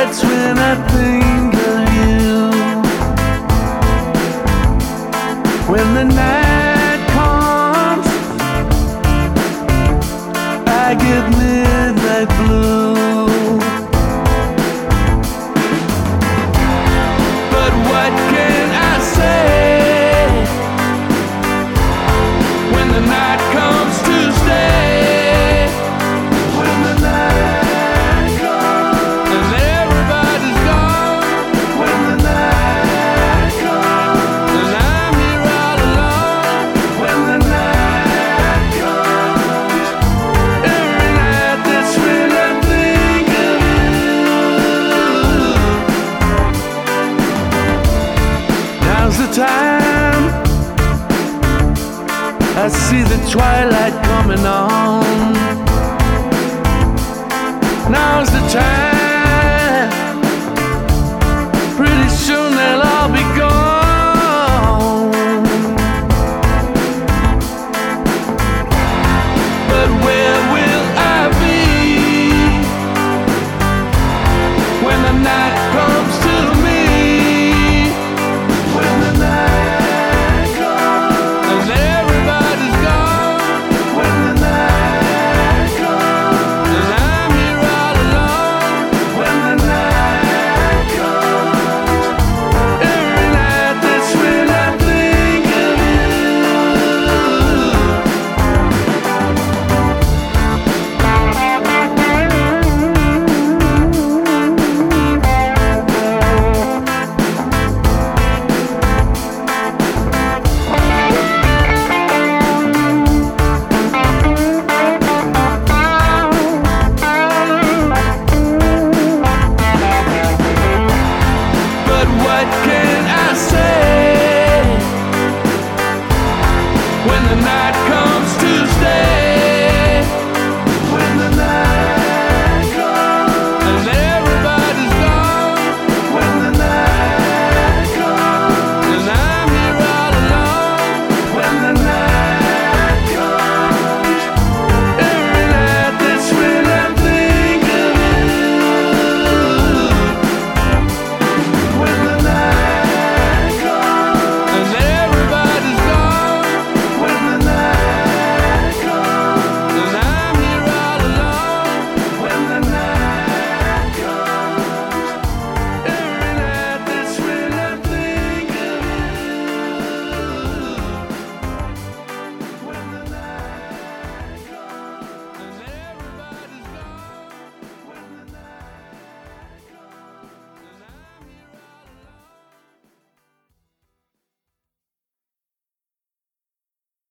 That's when I think of you. When the night comes, I get midnight blue. But what can I say when the night comes to stay? When the night comes and everybody's gone. When the night comes and I'm here all alone. When the night comes, every night that's when I think of you. Now's the time, I see the twilight coming on. Now's the time, pretty soon they'll all be gone. But where will I be when the night